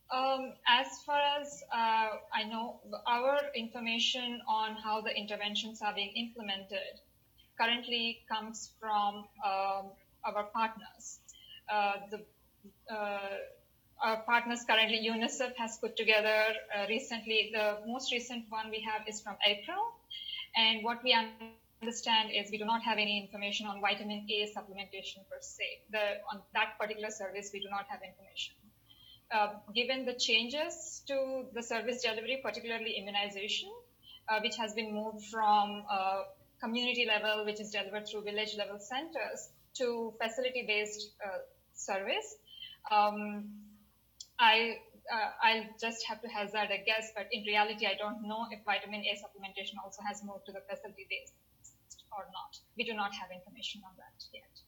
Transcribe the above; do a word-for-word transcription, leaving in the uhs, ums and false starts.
Um, as far as uh, I know, our information on how the interventions are being implemented currently comes from um, our partners. Uh, the uh, our partners currently, UNICEF has put together uh, recently, the most recent one we have is from April. And what we understand is we do not have any information on vitamin A supplementation per se. The, on that particular service, we do not have information. Uh, given the changes to the service delivery, particularly immunization, uh, which has been moved from uh, community level, which is delivered through village level centers, to facility-based uh, service, um, I, uh, I'll just have to hazard a guess, but in reality, I don't know if vitamin A supplementation also has moved to the facility-based or not. We do not have information on that yet.